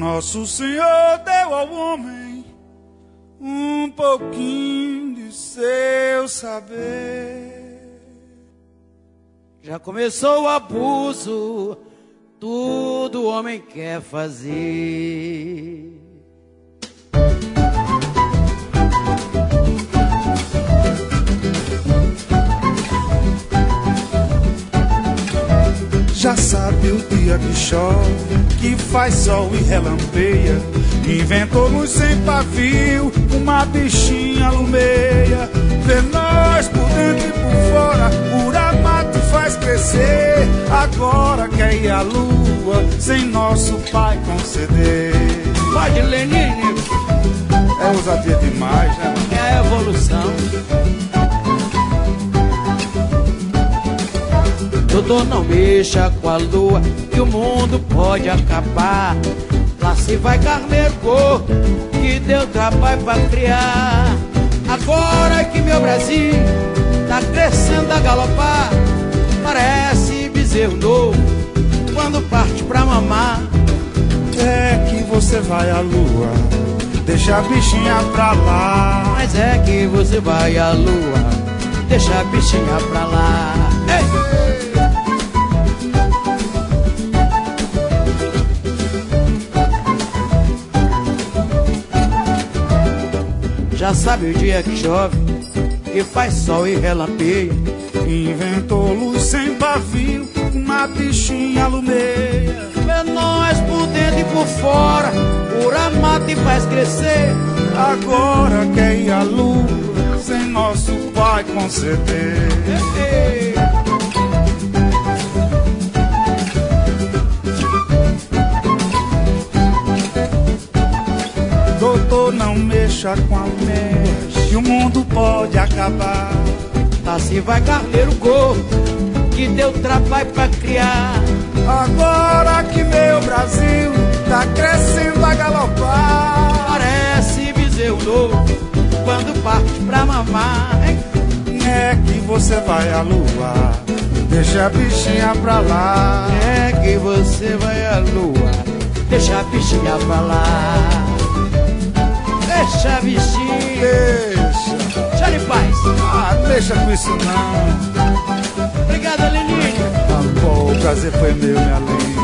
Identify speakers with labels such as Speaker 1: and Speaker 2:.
Speaker 1: Nosso Senhor deu ao homem um pouquinho de seu saber.
Speaker 2: Já começou o abuso, tudo o homem quer fazer.
Speaker 1: Já sabe o dia que chove, que faz sol e relampeia. Inventou luz sem pavio, uma bichinha alumeia. Vê nós por dentro e por fora, pura mato faz crescer. Agora quer ir à lua, sem nosso pai conceder.
Speaker 2: Pode ler, Nini.
Speaker 1: É ousadia demais, né, mano?
Speaker 2: É a evolução. Doutor, não mexa com a lua, que o mundo pode acabar. Lá se vai carneiro gordo, que deu trabalho pra criar. Agora que meu Brasil tá crescendo a galopar, parece bezerro novo quando parte pra mamar.
Speaker 1: É que você vai à lua, deixa a bichinha pra lá.
Speaker 2: Mas é que você vai à lua, deixa a bichinha pra lá. Ei! Já sabe o dia que chove, que faz sol e relampeia.
Speaker 1: Inventou luz sem pavio, uma bichinha alumeia.
Speaker 2: Vê nós por dentro e por fora, pura mata e faz crescer.
Speaker 1: Agora quer ir à lua, sem nosso pai conceder.
Speaker 2: Ei, ei.
Speaker 1: Doutor, não mexa com a lua, que o mundo pode acabar.
Speaker 2: Tá se vai carneiro gordo, que deu trabalho pra criar.
Speaker 1: Agora que meu Brasil tá crescendo a galopar,
Speaker 2: Parece bezerro novo quando parte pra mamar.
Speaker 1: é que você vai à lua, deixa a bichinha pra lá.
Speaker 2: É que você vai à lua, deixa a bichinha pra lá. Deixa a bichinha,
Speaker 1: Deixa.
Speaker 2: deixa de paz.
Speaker 1: Ah, deixa com isso não.
Speaker 2: Obrigado, Leninho.
Speaker 1: Tá bom, o prazer foi meu, minha linda.